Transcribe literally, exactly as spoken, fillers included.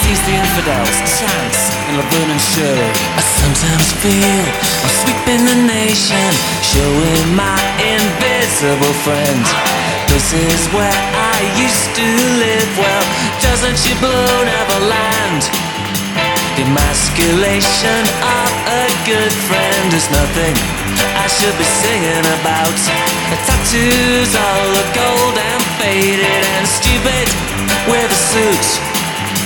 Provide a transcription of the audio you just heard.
sees the infidels, chants in Laverne and Shirley. I sometimes feel I'm sweeping the nation, showing my invisible friend. This is where I used to live. Well, doesn't she blow Neverland? The emasculation of a good friend is nothing I should be singing about. The tattoos all look old and faded and stupid with a suit